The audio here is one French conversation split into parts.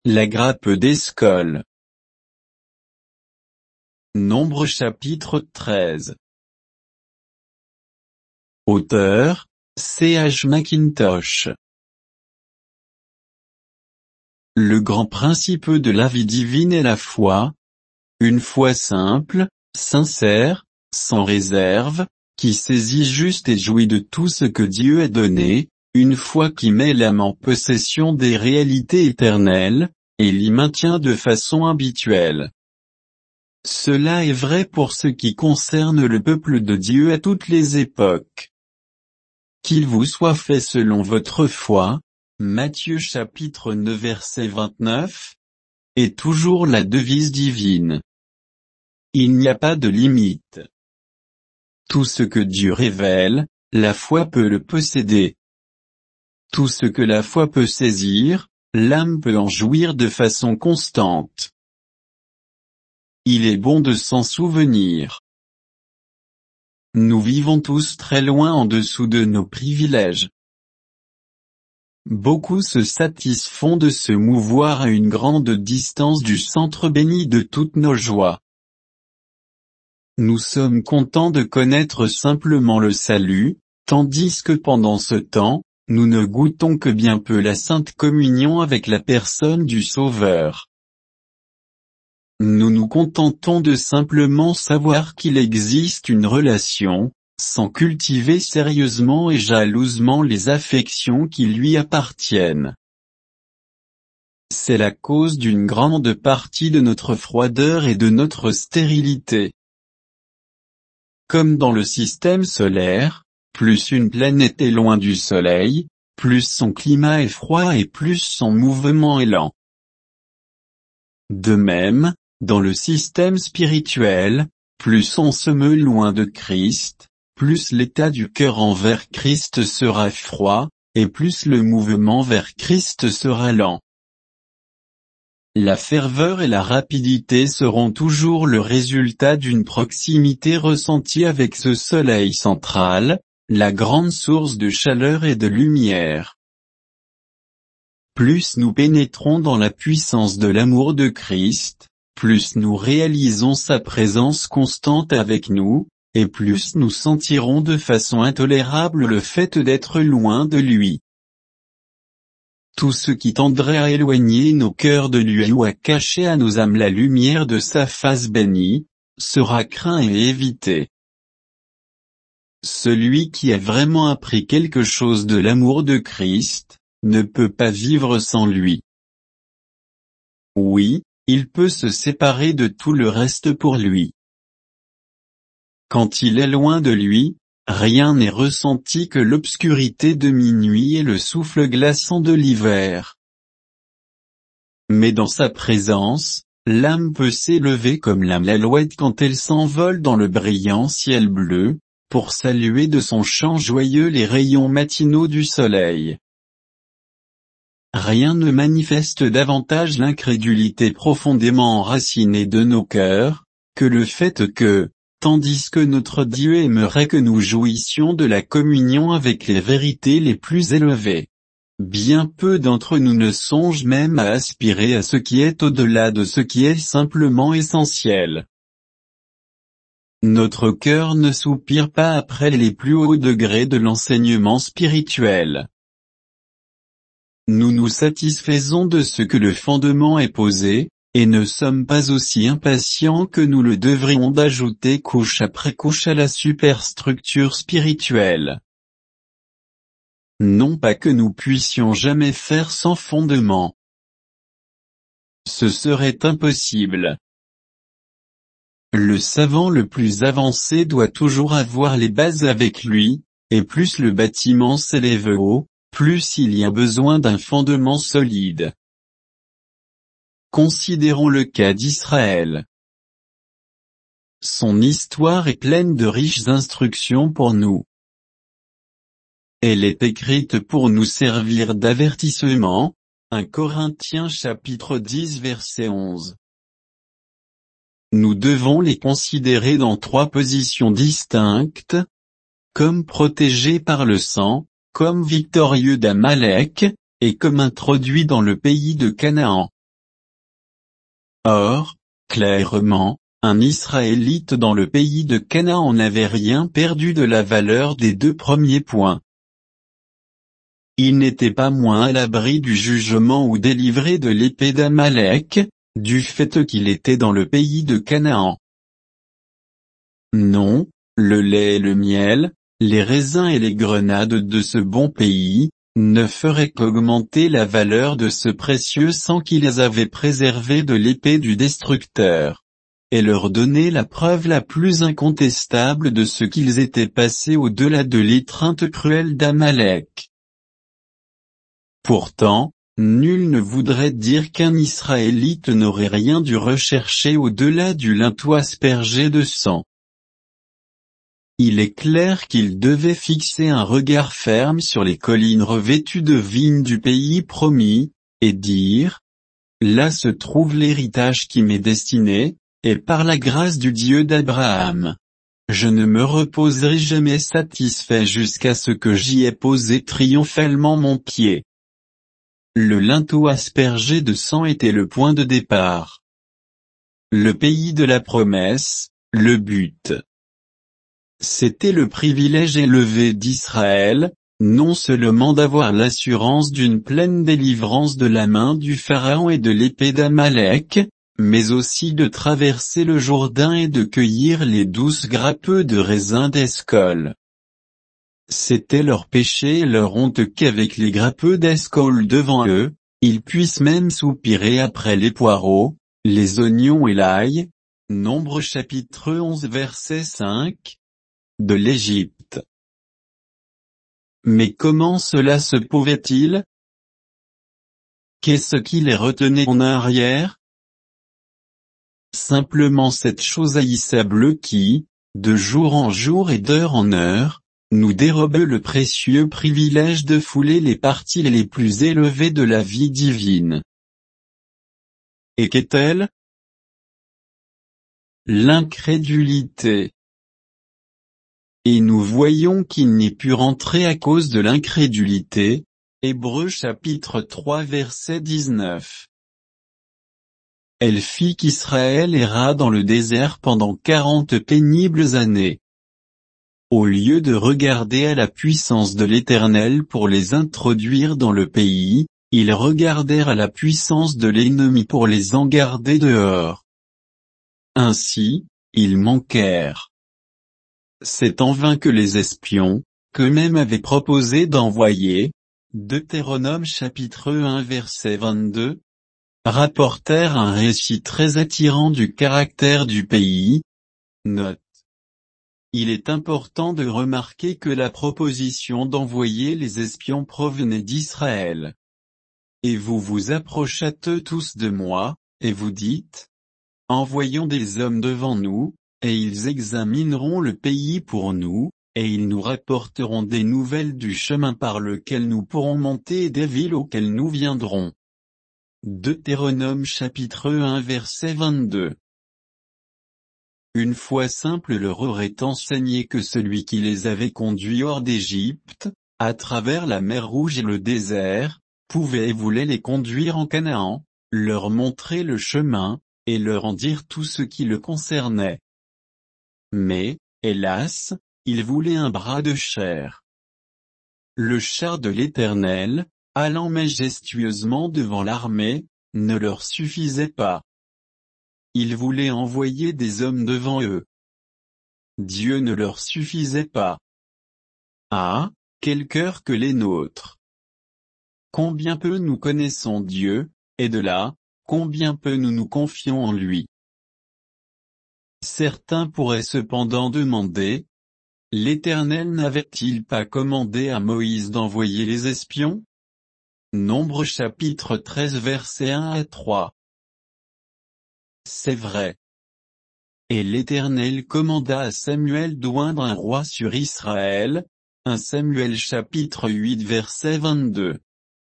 La grappe d'Escol. Nombre chapitre 13. Auteur, C.H. Mackintosh. Le grand principe de la vie divine est la foi. Une foi simple, sincère, sans réserve, qui saisit juste et jouit de tout ce que Dieu a donné, une foi qui met l'âme en possession des réalités éternelles, et l'y maintient de façon habituelle. Cela est vrai pour ce qui concerne le peuple de Dieu à toutes les époques. Qu'il vous soit fait selon votre foi, Matthieu chapitre 9 verset 29, est toujours la devise divine. Il n'y a pas de limite. Tout ce que Dieu révèle, la foi peut le posséder. Tout ce que la foi peut saisir, l'âme peut en jouir de façon constante. Il est bon de s'en souvenir. Nous vivons tous très loin en dessous de nos privilèges. Beaucoup se satisfont de se mouvoir à une grande distance du centre béni de toutes nos joies. Nous sommes contents de connaître simplement le salut, tandis que pendant ce temps, nous ne goûtons que bien peu la sainte communion avec la personne du Sauveur. Nous nous contentons de simplement savoir qu'il existe une relation, sans cultiver sérieusement et jalousement les affections qui lui appartiennent. C'est la cause d'une grande partie de notre froideur et de notre stérilité. Comme dans le système solaire, plus une planète est loin du Soleil, plus son climat est froid et plus son mouvement est lent. De même, dans le système spirituel, plus on se meut loin de Christ, plus l'état du cœur envers Christ sera froid, et plus le mouvement vers Christ sera lent. La ferveur et la rapidité seront toujours le résultat d'une proximité ressentie avec ce soleil central, la grande source de chaleur et de lumière. Plus nous pénétrons dans la puissance de l'amour de Christ, plus nous réalisons sa présence constante avec nous, et plus nous sentirons de façon intolérable le fait d'être loin de lui. Tout ce qui tendrait à éloigner nos cœurs de lui ou à cacher à nos âmes la lumière de sa face bénie, sera craint et évité. Celui qui a vraiment appris quelque chose de l'amour de Christ, ne peut pas vivre sans lui. Oui, il peut se séparer de tout le reste pour lui. Quand il est loin de lui, rien n'est ressenti que l'obscurité de minuit et le souffle glaçant de l'hiver. Mais dans sa présence, l'âme peut s'élever comme l'alouette quand elle s'envole dans le brillant ciel bleu, pour saluer de son chant joyeux les rayons matinaux du soleil. Rien ne manifeste davantage l'incrédulité profondément enracinée de nos cœurs, que le fait que, tandis que notre Dieu aimerait que nous jouissions de la communion avec les vérités les plus élevées, bien peu d'entre nous ne songent même à aspirer à ce qui est au-delà de ce qui est simplement essentiel. Notre cœur ne soupire pas après les plus hauts degrés de l'enseignement spirituel. Nous nous satisfaisons de ce que le fondement est posé, et ne sommes pas aussi impatients que nous le devrions d'ajouter couche après couche à la superstructure spirituelle. Non pas que nous puissions jamais faire sans fondement. Ce serait impossible. Le savant le plus avancé doit toujours avoir les bases avec lui, et plus le bâtiment s'élève haut, plus il y a besoin d'un fondement solide. Considérons le cas d'Israël. Son histoire est pleine de riches instructions pour nous. Elle est écrite pour nous servir d'avertissement, 1 Corinthiens chapitre 10 verset 11. Nous devons les considérer dans 3 positions distinctes, comme protégés par le sang, comme victorieux d'Amalek, et comme introduits dans le pays de Canaan. Or, clairement, un Israélite dans le pays de Canaan n'avait rien perdu de la valeur des 2 premiers points. Il n'était pas moins à l'abri du jugement ou délivré de l'épée d'Amalek, du fait qu'il était dans le pays de Canaan. Non, le lait et le miel, les raisins et les grenades de ce bon pays, ne feraient qu'augmenter la valeur de ce précieux sang qui les avait préservés de l'épée du destructeur, et leur donner la preuve la plus incontestable de ce qu'ils étaient passés au-delà de l'étreinte cruelle d'Amalek. Pourtant, nul ne voudrait dire qu'un Israélite n'aurait rien dû rechercher au-delà du linteau aspergé de sang. Il est clair qu'il devait fixer un regard ferme sur les collines revêtues de vignes du pays promis, et dire, « Là se trouve l'héritage qui m'est destiné, et par la grâce du Dieu d'Abraham. Je ne me reposerai jamais satisfait jusqu'à ce que j'y ai posé triomphalement mon pied. » Le linteau aspergé de sang était le point de départ. Le pays de la promesse, le but. C'était le privilège élevé d'Israël, non seulement d'avoir l'assurance d'une pleine délivrance de la main du Pharaon et de l'épée d'Amalek, mais aussi de traverser le Jourdain et de cueillir les douces grappes de raisins d'Escol. C'était leur péché et leur honte qu'avec les grappes d'Escol devant eux, ils puissent même soupirer après les poireaux, les oignons et l'ail. Nombre chapitre 11 verset 5. De l'Égypte. Mais comment cela se pouvait-il? Qu'est-ce qui les retenait en arrière? Simplement cette chose haïssable qui, de jour en jour et d'heure en heure, nous dérobe le précieux privilège de fouler les parties les plus élevées de la vie divine. Et qu'est-elle? L'incrédulité. Et nous voyons qu'il n'y put rentrer à cause de l'incrédulité. Hébreux chapitre 3 verset 19. Elle fit qu'Israël erra dans le désert pendant 40 pénibles années. Au lieu de regarder à la puissance de l'Éternel pour les introduire dans le pays, ils regardèrent à la puissance de l'ennemi pour les en garder dehors. Ainsi, ils manquèrent. C'est en vain que les espions, qu'eux-mêmes avaient proposé d'envoyer, Deutéronome chapitre 1 verset 22, rapportèrent un récit très attirant du caractère du pays. Note. Il est important de remarquer que la proposition d'envoyer les espions provenait d'Israël. Et vous vous approchâtes tous de moi, et vous dites, envoyons des hommes devant nous, et ils examineront le pays pour nous, et ils nous rapporteront des nouvelles du chemin par lequel nous pourrons monter et des villes auxquelles nous viendrons. Deutéronome chapitre 1 verset 22. Une fois simple leur aurait enseigné que celui qui les avait conduits hors d'Égypte, à travers la mer Rouge et le désert, pouvait et voulait les conduire en Canaan, leur montrer le chemin, et leur en dire tout ce qui le concernait. Mais, hélas, il voulait un bras de chair. Le char de l'Éternel, allant majestueusement devant l'armée, ne leur suffisait pas. Il voulait envoyer des hommes devant eux. Dieu ne leur suffisait pas. Ah, quel cœur que les nôtres! Combien peu nous connaissons Dieu, et de là, combien peu nous nous confions en lui. Certains pourraient cependant demander, l'Éternel n'avait-il pas commandé à Moïse d'envoyer les espions? Nombre chapitre 13 versets 1 à 3. C'est vrai. Et l'Éternel commanda à Samuel d'oindre un roi sur Israël. 1 Samuel chapitre 8 verset 22.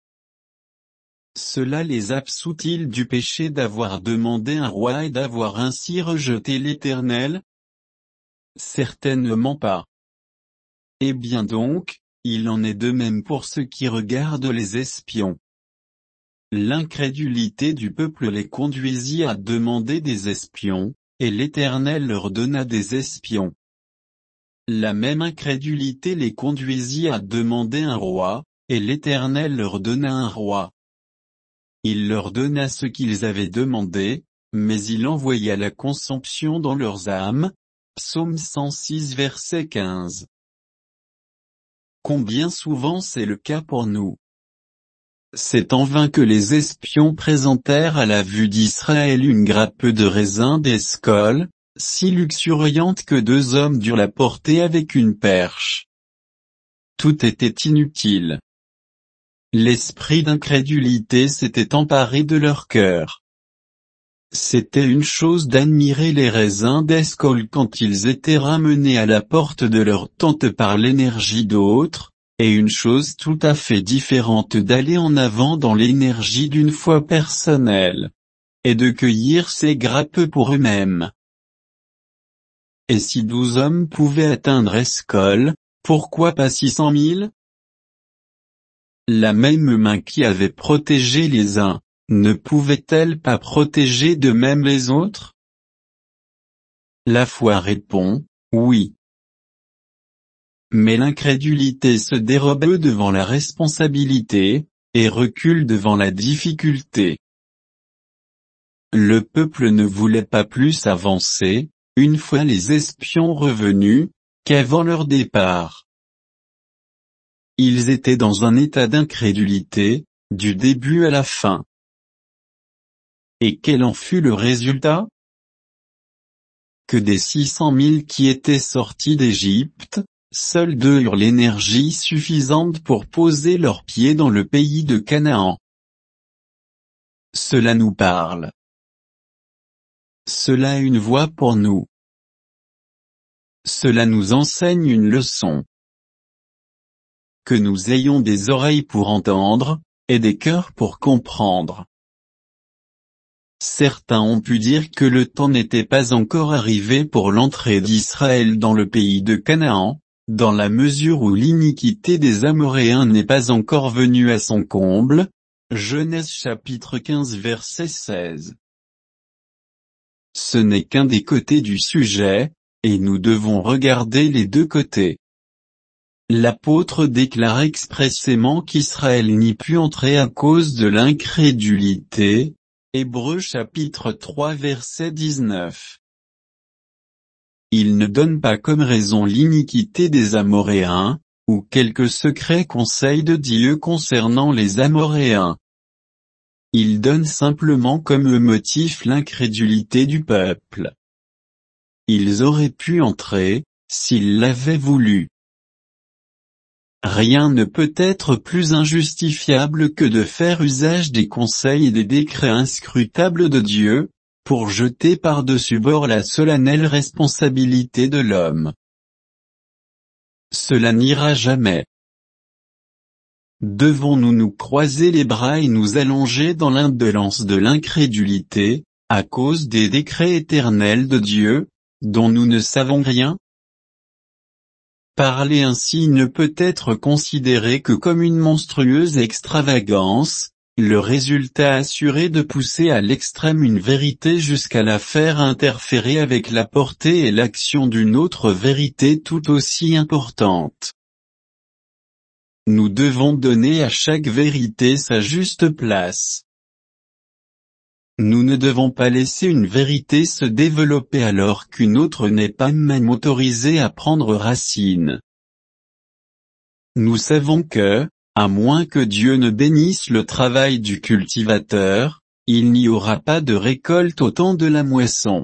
Cela les absout-il du péché d'avoir demandé un roi et d'avoir ainsi rejeté l'Éternel? Certainement pas. Eh bien donc, il en est de même pour ceux qui regardent les espions. L'incrédulité du peuple les conduisit à demander des espions, et l'Éternel leur donna des espions. La même incrédulité les conduisit à demander un roi, et l'Éternel leur donna un roi. Il leur donna ce qu'ils avaient demandé, mais il envoya la consomption dans leurs âmes. Psaume 106 verset 15. Combien souvent c'est le cas pour nous. C'est en vain que les espions présentèrent à la vue d'Israël une grappe de raisin d'Escol, si luxuriante que 2 hommes durent la porter avec une perche. Tout était inutile. L'esprit d'incrédulité s'était emparé de leur cœur. C'était une chose d'admirer les raisins d'Escol quand ils étaient ramenés à la porte de leur tente par l'énergie d'autres, et une chose tout à fait différente d'aller en avant dans l'énergie d'une foi personnelle, et de cueillir ces grappes pour eux-mêmes. Et si 12 hommes pouvaient atteindre Escol, pourquoi pas 600 000? La même main qui avait protégé les uns, ne pouvait-elle pas protéger de même les autres? La foi répond, oui. Mais l'incrédulité se dérobe devant la responsabilité, et recule devant la difficulté. Le peuple ne voulait pas plus avancer, une fois les espions revenus, qu'avant leur départ. Ils étaient dans un état d'incrédulité, du début à la fin. Et quel en fut le résultat? Que des 600 000 qui étaient sortis d'Égypte, seuls 2 eurent l'énergie suffisante pour poser leurs pieds dans le pays de Canaan. Cela nous parle. Cela a une voix pour nous. Cela nous enseigne une leçon. Que nous ayons des oreilles pour entendre, et des cœurs pour comprendre. Certains ont pu dire que le temps n'était pas encore arrivé pour l'entrée d'Israël dans le pays de Canaan, dans la mesure où l'iniquité des Amoréens n'est pas encore venue à son comble. Genèse chapitre 15 verset 16. Ce n'est qu'un des côtés du sujet, et nous devons regarder les 2 côtés. L'apôtre déclare expressément qu'Israël n'y put entrer à cause de l'incrédulité. Hébreux chapitre 3 verset 19. Il ne donne pas comme raison l'iniquité des Amoréens, ou quelque secret conseil de Dieu concernant les Amoréens. Il donne simplement comme motif l'incrédulité du peuple. Ils auraient pu entrer, s'ils l'avaient voulu. Rien ne peut être plus injustifiable que de faire usage des conseils et des décrets inscrutables de Dieu, pour jeter par-dessus bord la solennelle responsabilité de l'homme. Cela n'ira jamais. Devons-nous nous croiser les bras et nous allonger dans l'indolence de l'incrédulité, à cause des décrets éternels de Dieu, dont nous ne savons rien? Parler ainsi ne peut être considéré que comme une monstrueuse extravagance, le résultat assuré de pousser à l'extrême une vérité jusqu'à la faire interférer avec la portée et l'action d'une autre vérité tout aussi importante. Nous devons donner à chaque vérité sa juste place. Nous ne devons pas laisser une vérité se développer alors qu'une autre n'est pas même autorisée à prendre racine. Nous savons que, à moins que Dieu ne bénisse le travail du cultivateur, il n'y aura pas de récolte au temps de la moisson.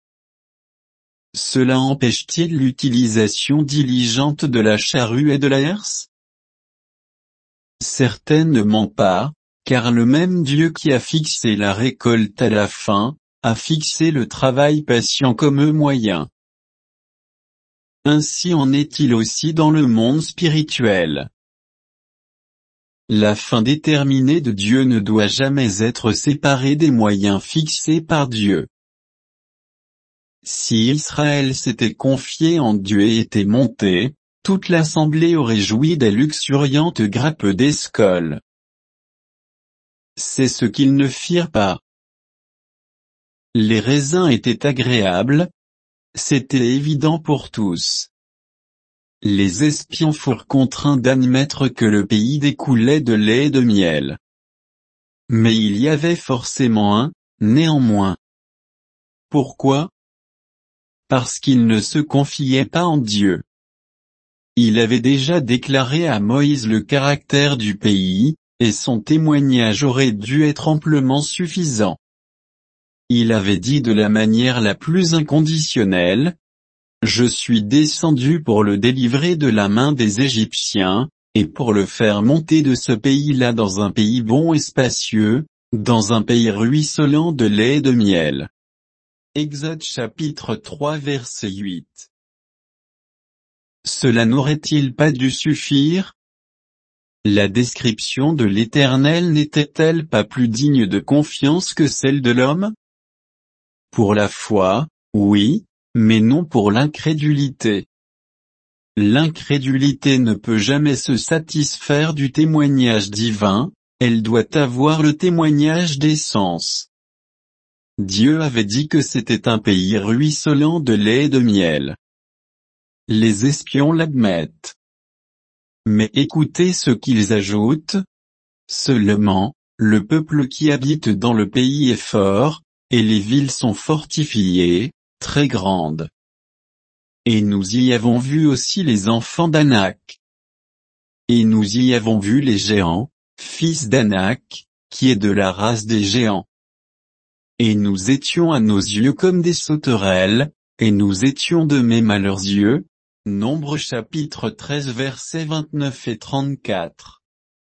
Cela empêche-t-il l'utilisation diligente de la charrue et de la herse? Certainement pas. Car le même Dieu qui a fixé la récolte à la fin, a fixé le travail patient comme moyen. Ainsi en est-il aussi dans le monde spirituel. La fin déterminée de Dieu ne doit jamais être séparée des moyens fixés par Dieu. Si Israël s'était confié en Dieu et était monté, toute l'assemblée aurait joui des luxuriantes grappes d'Escol. C'est ce qu'ils ne firent pas. Les raisins étaient agréables, c'était évident pour tous. Les espions furent contraints d'admettre que le pays découlait de lait et de miel. Mais il y avait forcément un « néanmoins ». Pourquoi? Parce qu'ils ne se confiaient pas en Dieu. Il avait déjà déclaré à Moïse le caractère du pays, et son témoignage aurait dû être amplement suffisant. Il avait dit de la manière la plus inconditionnelle: « Je suis descendu pour le délivrer de la main des Égyptiens, et pour le faire monter de ce pays-là dans un pays bon et spacieux, dans un pays ruisselant de lait et de miel. » Exode chapitre 3 verset 8. Cela n'aurait-il pas dû suffire? La description de l'Éternel n'était-elle pas plus digne de confiance que celle de l'homme? Pour la foi, oui, mais non pour l'incrédulité. L'incrédulité ne peut jamais se satisfaire du témoignage divin, elle doit avoir le témoignage des sens. Dieu avait dit que c'était un pays ruisselant de lait et de miel. Les espions l'admettent. Mais écoutez ce qu'ils ajoutent. Seulement, le peuple qui habite dans le pays est fort, et les villes sont fortifiées, très grandes. Et nous y avons vu aussi les enfants d'Anak. Et nous y avons vu les géants, fils d'Anak, qui est de la race des géants. Et nous étions à nos yeux comme des sauterelles, et nous étions de même à leurs yeux. Nombre chapitre 13 versets 29 et 34.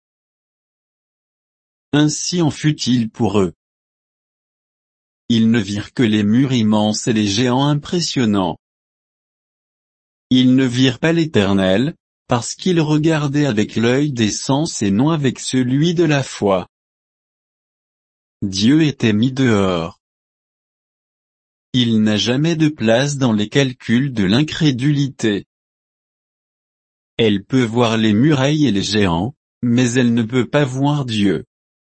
Ainsi en fut-il pour eux. Ils ne virent que les murs immenses et les géants impressionnants. Ils ne virent pas l'Éternel, parce qu'ils regardaient avec l'œil des sens et non avec celui de la foi. Dieu était mis dehors. Il n'a jamais de place dans les calculs de l'incrédulité. Elle peut voir les murailles et les géants, mais elle ne peut pas voir Dieu.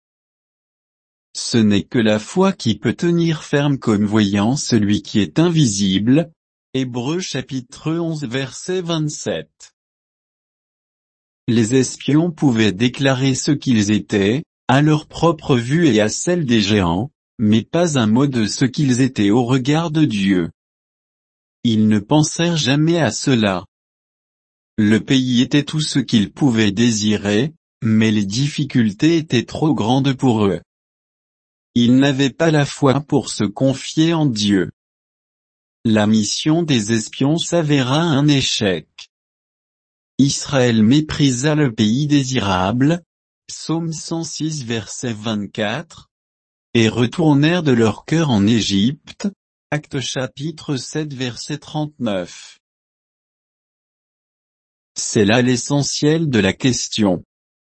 Ce n'est que la foi qui peut tenir ferme comme voyant celui qui est invisible. Hébreux chapitre 11 verset 27. Les espions pouvaient déclarer ce qu'ils étaient, à leur propre vue et à celle des géants, mais pas un mot de ce qu'ils étaient au regard de Dieu. Ils ne pensèrent jamais à cela. Le pays était tout ce qu'ils pouvaient désirer, mais les difficultés étaient trop grandes pour eux. Ils n'avaient pas la foi pour se confier en Dieu. La mission des espions s'avéra un échec. Israël méprisa le pays désirable, Psaume 106 verset 24, et retournèrent de leur cœur en Égypte, Actes chapitre 7 verset 39. C'est là l'essentiel de la question.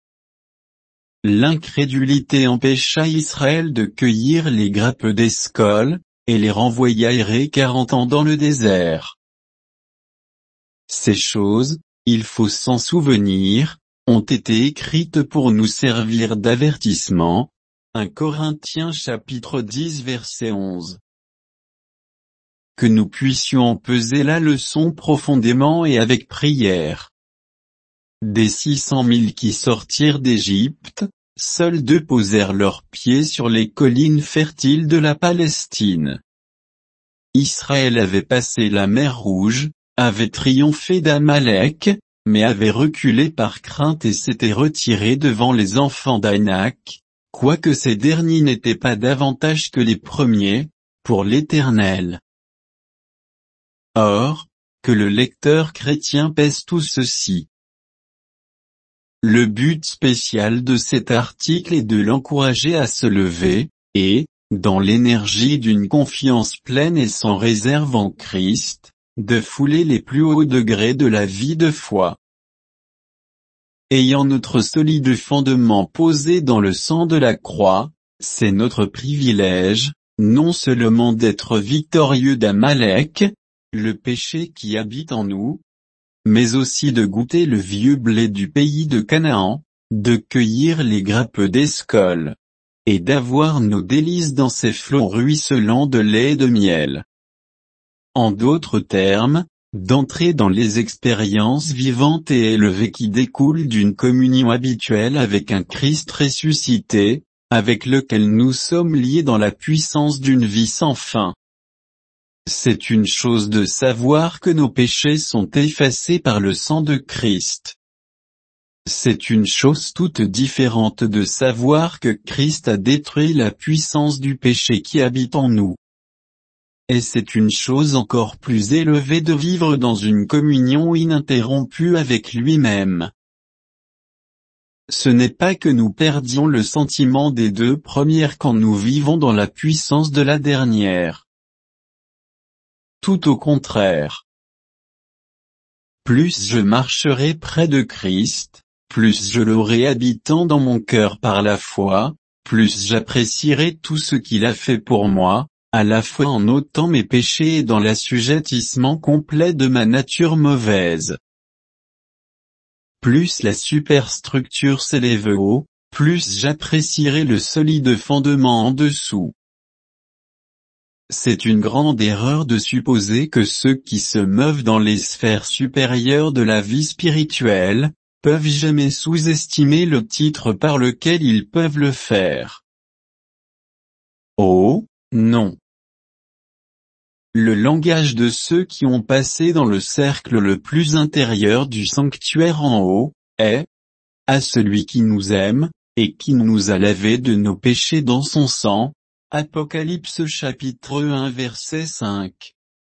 L'incrédulité empêcha Israël de cueillir les grappes d'Escol, et les renvoya errer 40 ans dans le désert. Ces choses, il faut s'en souvenir, ont été écrites pour nous servir d'avertissement. 1 Corinthiens chapitre 10 verset 11. Que nous puissions peser la leçon profondément et avec prière. Des 600 000 qui sortirent d'Égypte, seuls 2 posèrent leurs pieds sur les collines fertiles de la Palestine. Israël avait passé la mer Rouge, avait triomphé d'Amalek, mais avait reculé par crainte et s'était retiré devant les enfants d'Anak, quoique ces derniers n'étaient pas davantage que les premiers, pour l'Éternel. Or, que le lecteur chrétien pèse tout ceci. Le but spécial de cet article est de l'encourager à se lever, et, dans l'énergie d'une confiance pleine et sans réserve en Christ, de fouler les plus hauts degrés de la vie de foi. Ayant notre solide fondement posé dans le sang de la croix, c'est notre privilège, non seulement d'être victorieux d'Amalek, le péché qui habite en nous, mais aussi de goûter le vieux blé du pays de Canaan, de cueillir les grappes d'Escol. et d'avoir nos délices dans ces flots ruisselants de lait et de miel. En d'autres termes, d'entrer dans les expériences vivantes et élevées qui découlent d'une communion habituelle avec un Christ ressuscité, avec lequel nous sommes liés dans la puissance d'une vie sans fin. C'est une chose de savoir que nos péchés sont effacés par le sang de Christ. C'est une chose toute différente de savoir que Christ a détruit la puissance du péché qui habite en nous. Et c'est une chose encore plus élevée de vivre dans une communion ininterrompue avec lui-même. Ce n'est pas que nous perdions le sentiment des deux premières quand nous vivons dans la puissance de la dernière. Tout au contraire. Plus je marcherai près de Christ, plus je l'aurai habitant dans mon cœur par la foi, plus j'apprécierai tout ce qu'il a fait pour moi, à la fois en ôtant mes péchés et dans l'assujettissement complet de ma nature mauvaise. Plus la superstructure s'élève haut, plus j'apprécierai le solide fondement en dessous. C'est une grande erreur de supposer que ceux qui se meuvent dans les sphères supérieures de la vie spirituelle, peuvent jamais sous-estimer le titre par lequel ils peuvent le faire. Oh, non. Le langage de ceux qui ont passé dans le cercle le plus intérieur du sanctuaire en haut, est « à celui qui nous aime, et qui nous a lavés de nos péchés dans son sang ». Apocalypse chapitre 1 verset 5.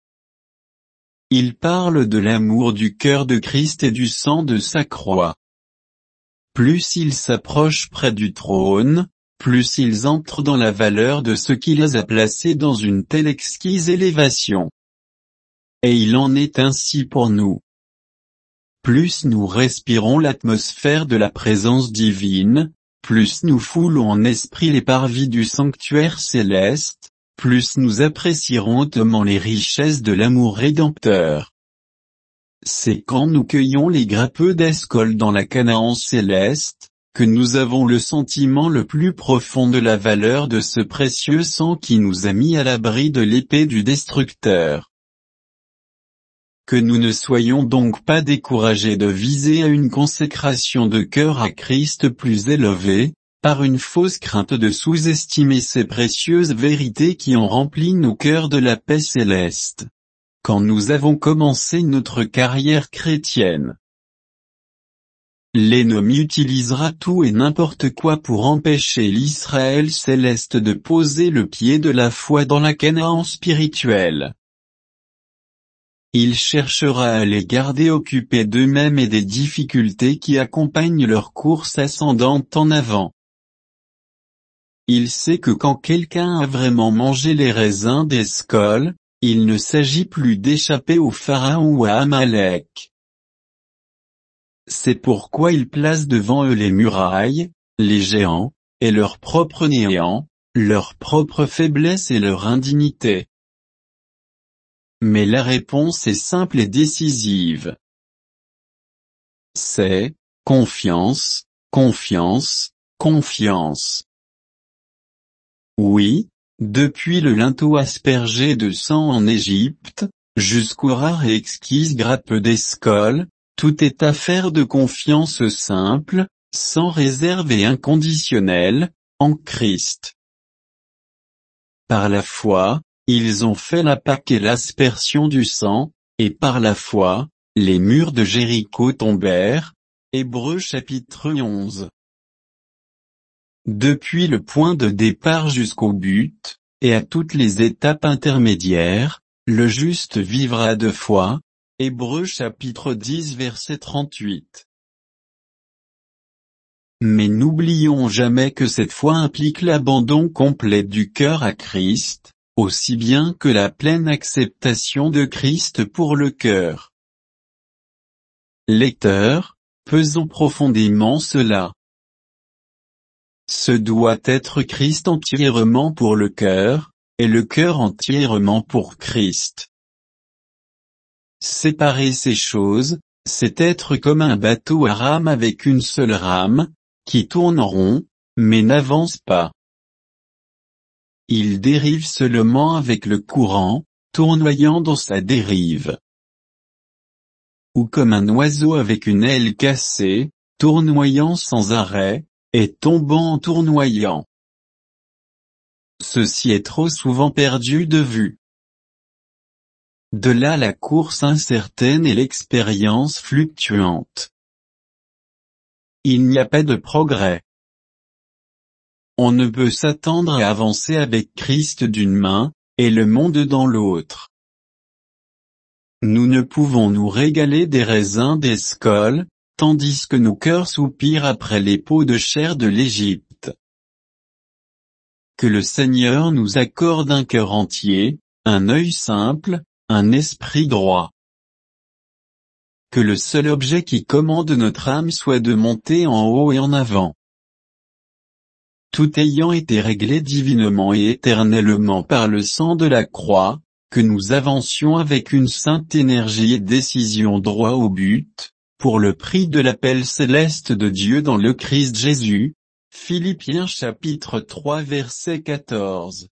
Il parle de l'amour du cœur de Christ et du sang de sa croix. Plus ils s'approchent près du trône, plus ils entrent dans la valeur de ce qui les a placés dans une telle exquise élévation. Et il en est ainsi pour nous. Plus nous respirons l'atmosphère de la présence divine, plus nous foulons en esprit les parvis du sanctuaire céleste, plus nous apprécierons hautement les richesses de l'amour rédempteur. C'est quand nous cueillons les grappeux d'Escol dans la Canaan céleste, que nous avons le sentiment le plus profond de la valeur de ce précieux sang qui nous a mis à l'abri de l'épée du destructeur. Que nous ne soyons donc pas découragés de viser à une consécration de cœur à Christ plus élevée, par une fausse crainte de sous-estimer ces précieuses vérités qui ont rempli nos cœurs de la paix céleste. Quand nous avons commencé notre carrière chrétienne, l'ennemi utilisera tout et n'importe quoi pour empêcher l'Israël céleste de poser le pied de la foi dans la Canaan spirituelle. Il cherchera à les garder occupés d'eux-mêmes et des difficultés qui accompagnent leur course ascendante en avant. Il sait que quand quelqu'un a vraiment mangé les raisins d'Escol, il ne s'agit plus d'échapper au Pharaon ou à Amalek. C'est pourquoi il place devant eux les murailles, les géants, et leur propre néant, leur propre faiblesse et leur indignité. Mais la réponse est simple et décisive. C'est confiance, confiance, confiance. Oui, depuis le linteau aspergé de sang en Égypte, jusqu'aux rares et exquises grappes d'Escol, tout est affaire de confiance simple, sans réserve et inconditionnelle, en Christ. Par la foi, ils ont fait la Pâque et l'aspersion du sang, et par la foi, les murs de Jéricho tombèrent. Hébreux chapitre 11. Depuis le point de départ jusqu'au but, et à toutes les étapes intermédiaires, le juste vivra de foi. Hébreux chapitre 10 verset 38. Mais n'oublions jamais que cette foi implique l'abandon complet du cœur à Christ, aussi bien que la pleine acceptation de Christ pour le cœur. Lecteur, pesons profondément cela. Ce doit être Christ entièrement pour le cœur, et le cœur entièrement pour Christ. Séparer ces choses, c'est être comme un bateau à rame avec une seule rame, qui tourne en rond, mais n'avance pas. il dérive seulement avec le courant, tournoyant dans sa dérive. Ou comme un oiseau avec une aile cassée, tournoyant sans arrêt, et tombant en tournoyant. Ceci est trop souvent perdu de vue. De là la course incertaine et l'expérience fluctuante. Il n'y a pas de progrès. On ne peut s'attendre à avancer avec Christ d'une main, et le monde dans l'autre. Nous ne pouvons nous régaler des raisins d'Escol, tandis que nos cœurs soupirent après les pots de chair de l'Égypte. Que le Seigneur nous accorde un cœur entier, un œil simple, un esprit droit. Que le seul objet qui commande notre âme soit de monter en haut et en avant. Tout ayant été réglé divinement et éternellement par le sang de la croix, que nous avancions avec une sainte énergie et décision droit au but, pour le prix de l'appel céleste de Dieu dans le Christ Jésus. Philippiens chapitre 3 verset 14.